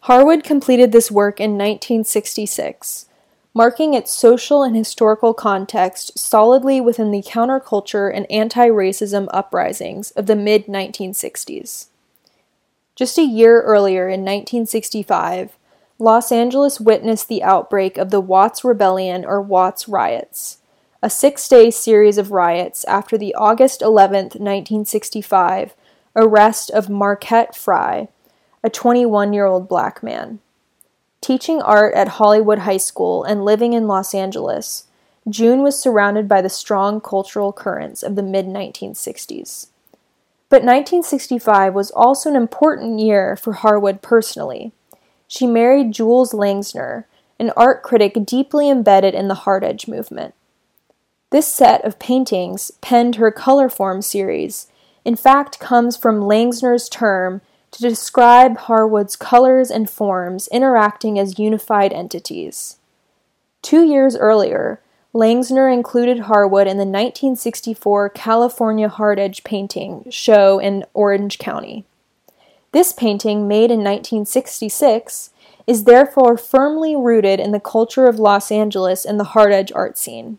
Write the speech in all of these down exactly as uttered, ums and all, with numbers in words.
Harwood completed this work in nineteen sixty-six, marking its social and historical context solidly within the counterculture and anti-racism uprisings of the mid nineteen sixties. Just a year earlier, in nineteen sixty-five, Los Angeles witnessed the outbreak of the Watts Rebellion or Watts Riots, a six-day series of riots after the August eleventh, nineteen sixty-five arrest of Marquette Frye, a twenty-one-year-old black man. Teaching art at Hollywood High School and living in Los Angeles, June was surrounded by the strong cultural currents of the mid nineteen sixties. But nineteen sixty-five was also an important year for Harwood personally. She married Jules Langsner, an art critic deeply embedded in the hard edge movement. This set of paintings, penned her Color Form series, in fact comes from Langsner's term to describe Harwood's colors and forms interacting as unified entities. Two years earlier, Langsner included Harwood in the nineteen sixty-four California Hard Edge Painting show in Orange County. This painting, made in nineteen sixty-six, is therefore firmly rooted in the culture of Los Angeles and the hard edge art scene.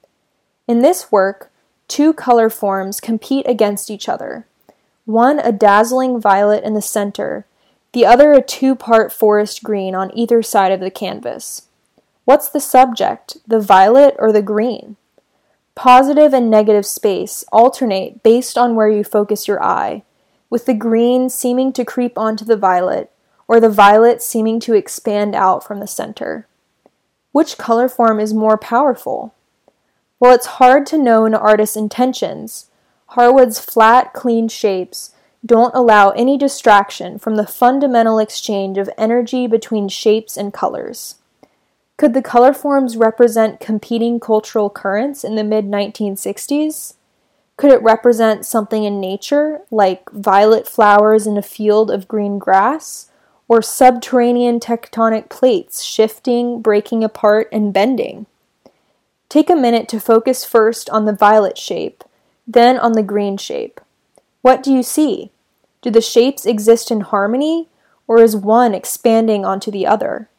In this work, two color forms compete against each other, one a dazzling violet in the center, the other a two-part forest green on either side of the canvas. What's the subject, the violet or the green? Positive and negative space alternate based on where you focus your eye, with the green seeming to creep onto the violet, or the violet seeming to expand out from the center. Which color form is more powerful? While it's hard to know an artist's intentions, Harwood's flat, clean shapes don't allow any distraction from the fundamental exchange of energy between shapes and colors. Could the color forms represent competing cultural currents in the mid nineteen sixties? Could it represent something in nature, like violet flowers in a field of green grass, or subterranean tectonic plates shifting, breaking apart, and bending? Take a minute to focus first on the violet shape, then on the green shape. What do you see? Do the shapes exist in harmony, or is one expanding onto the other?